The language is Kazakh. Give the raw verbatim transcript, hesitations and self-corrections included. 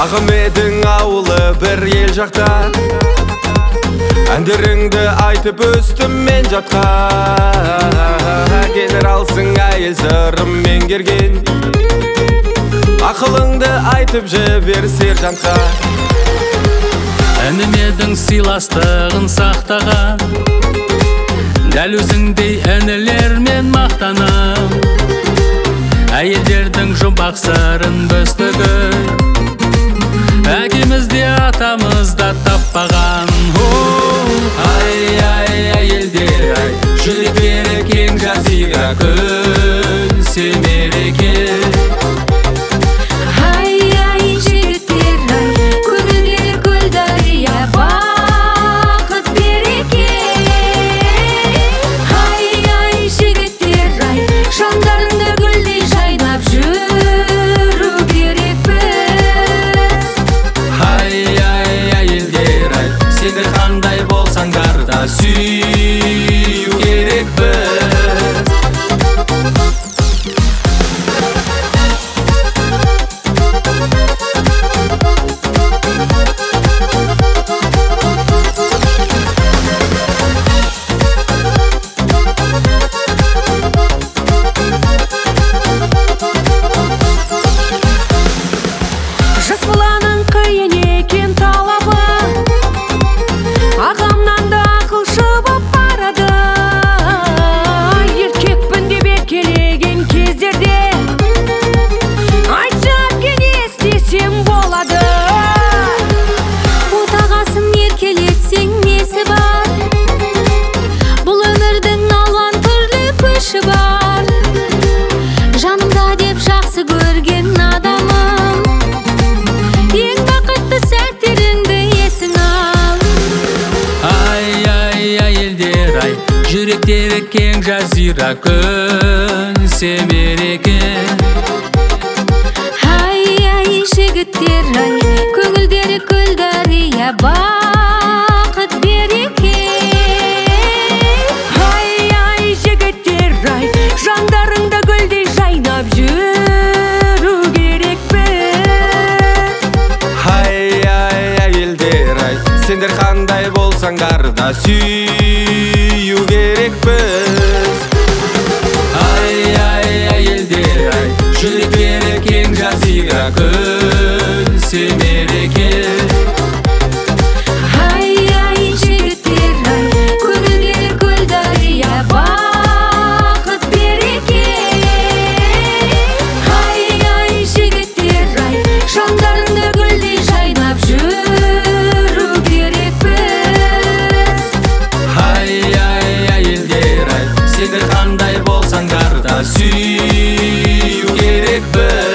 Ахметтің ауылы бір ел жақта, әндеріңді айтып өстім мен жатқа. Генералсың әйел сырым меңгерген, ақылыңды айтып жібер сержантқа. Әнімедің сыйластығын сақтаған, дәл өзіңдей інілермен мақтанам. Әйелдердің жұмбақ сырын бөстігі, әкемізде атамызда таппаған. Ай, ай, әйелдер, ай, жүректері кең жазира күн семереке. Ай, ай, жігіттер, ай, көңілдері көл дария, бақыт береке. Ай, ай, жігіттер, ай, жандарыңды гүлдей жайнап жүру керек біз. Ай, ай, әйелдер, ай, сендер қандай болсаңдар да сүйу керек біз. Жас баланың қиын екен талабы, ағамнан да ақылшы боп барады. Еркекпін деп еркелеген кездерде, айтсам кеңес десем болады. Отағасын еркелетсең несі бар, бұл өмірдің алуан түрлі көші бар. Жанымда деп жақсы көрген адамым, ең бақытты сәттеріңді есің ал. Ай, ай, әйелдер, ай, жүректері кең жазира күн семереке. Ай, ай, жігіттер, ай, көңілдері көл дария, бақыт береке. Ай, ай, жігіттер, ай, жандарыңда гүлдей жайнап жүру керек біз. Ай, ай, әйелдер, ай, сендер қандай болсаңдар да сүйу керек біз. Ай, ай, әйелдер, ай, жүректері кең жазира күн семереке. Ай, ай, жігіттер, ай, көңілдері көл дария, бақыт береке. Ай, ай, жігіттер, ай, жандарыңды гүлдей жайнап жүру керек біз. Ай, ай, әйелдер, ай, сендер қандай болсаңдар да сүйу керек біз.